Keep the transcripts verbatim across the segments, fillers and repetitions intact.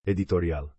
Editorial.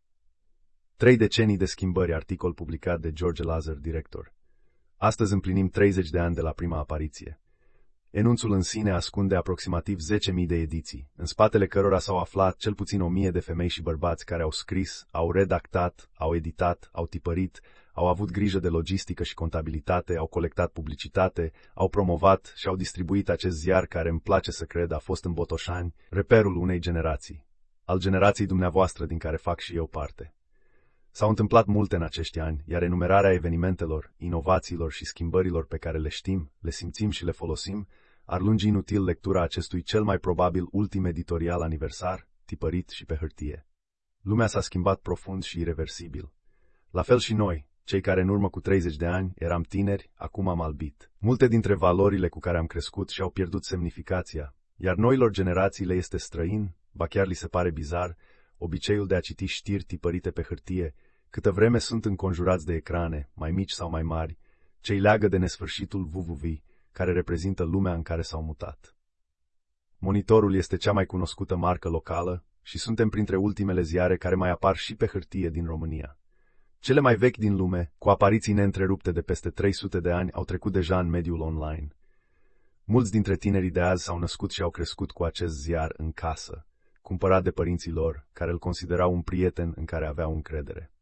Trei decenii de schimbări, articol publicat de George Lazar, director. Astăzi împlinim treizeci de ani de la prima apariție. Enunțul în sine ascunde aproximativ zece mii de ediții, în spatele cărora s-au aflat cel puțin o mie de femei și bărbați care au scris, au redactat, au editat, au tipărit, au avut grijă de logistică și contabilitate, au colectat publicitate, au promovat și au distribuit acest ziar care, îmi place să cred, a fost în Botoșani reperul unei generații, al generației dumneavoastră din care fac și eu parte. S-au întâmplat multe în acești ani, iar enumerarea evenimentelor, inovațiilor și schimbărilor pe care le știm, le simțim și le folosim, ar lungi inutil lectura acestui cel mai probabil ultim editorial aniversar, tipărit și pe hârtie. Lumea s-a schimbat profund și ireversibil. La fel și noi, cei care în urmă cu treizeci de ani eram tineri, acum am albit. Multe dintre valorile cu care am crescut și-au pierdut semnificația, iar noilor generații le este străin, ba chiar li se pare bizar, obiceiul de a citi știri tipărite pe hârtie, câtă vreme sunt înconjurați de ecrane, mai mici sau mai mari, ce îi leagă de nesfârșitul W W W, care reprezintă lumea în care s-au mutat. Monitorul este cea mai cunoscută marcă locală și suntem printre ultimele ziare care mai apar și pe hârtie din România. Cele mai vechi din lume, cu apariții neîntrerupte de peste trei sute de ani, au trecut deja în mediul online. Mulți dintre tinerii de azi s-au născut și au crescut cu acest ziar în casă, cumpărat de părinții lor, care îl considerau un prieten în care aveau încredere.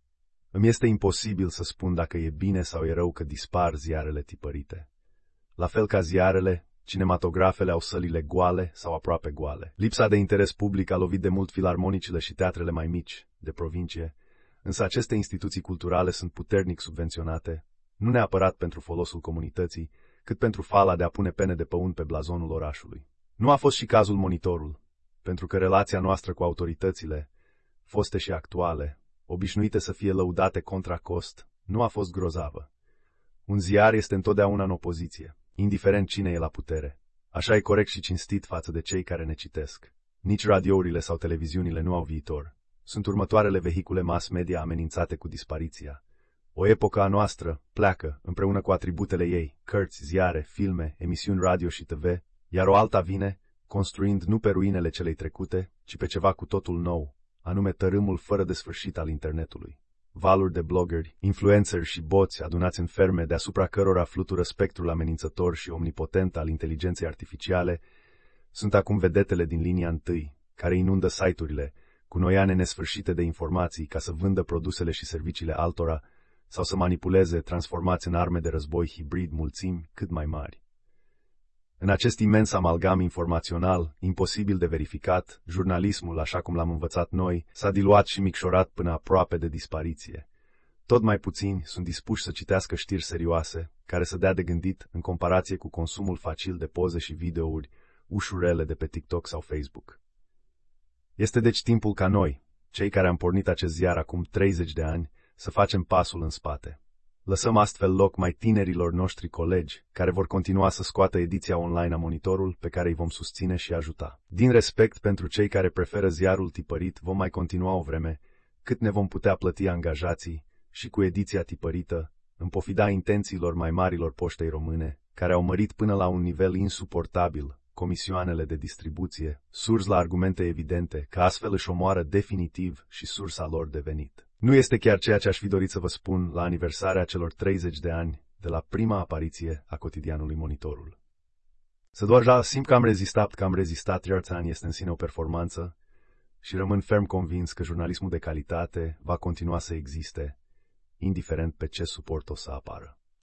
Îmi este imposibil să spun dacă e bine sau e rău că dispar ziarele tipărite. La fel ca ziarele, cinematografele au sălile goale sau aproape goale. Lipsa de interes public a lovit de mult filarmonicile și teatrele mai mici, de provincie, însă aceste instituții culturale sunt puternic subvenționate, nu neapărat pentru folosul comunității, cât pentru fala de a pune pene de păun pe blazonul orașului. Nu a fost și cazul Monitorul, pentru că relația noastră cu autoritățile, foste și actuale, obișnuite să fie lăudate contra cost, nu a fost grozavă. Un ziar este întotdeauna în opoziție, indiferent cine e la putere. Așa e corect și cinstit față de cei care ne citesc. Nici radiourile sau televiziunile nu au viitor. Sunt următoarele vehicule mass media amenințate cu dispariția. O epocă a noastră pleacă, împreună cu atributele ei, cărți, ziare, filme, emisiuni radio și T V, iar o alta vine, construind nu pe ruinele celei trecute, ci pe ceva cu totul nou, anume tărâmul fără de sfârșit al internetului. Valuri de bloggeri, influenceri și boți adunați în ferme deasupra cărora flutură spectrul amenințător și omnipotent al inteligenței artificiale, sunt acum vedetele din linia întâi, care inundă site-urile cu noiane nesfârșite de informații ca să vândă produsele și serviciile altora sau să manipuleze, transformați în arme de război hibrid mulțimi cât mai mari. În acest imens amalgam informațional, imposibil de verificat, jurnalismul, așa cum l-am învățat noi, s-a diluat și micșorat până aproape de dispariție. Tot mai puțini sunt dispuși să citească știri serioase, care să dea de gândit în comparație cu consumul facil de poze și videouri ușurele de pe TikTok sau Facebook. Este deci timpul ca noi, cei care am pornit acest ziar acum treizeci de ani, să facem pasul în spate. Lăsăm astfel loc mai tinerilor noștri colegi, care vor continua să scoată ediția online a Monitorul, pe care îi vom susține și ajuta. Din respect pentru cei care preferă ziarul tipărit, vom mai continua o vreme, cât ne vom putea plăti angajații și cu ediția tipărită, în pofida intențiilor mai marilor poștei române, care au mărit până la un nivel insuportabil comisioanele de distribuție, surs la argumente evidente, că astfel își omoară definitiv și sursa lor de venit. Nu este chiar ceea ce aș fi dorit să vă spun la aniversarea celor treizeci de ani de la prima apariție a cotidianului Monitorul. Să doar simt că am rezistat, că am rezistat, iar ani este în sine o performanță și rămân ferm convins că jurnalismul de calitate va continua să existe, indiferent pe ce suport o să apară.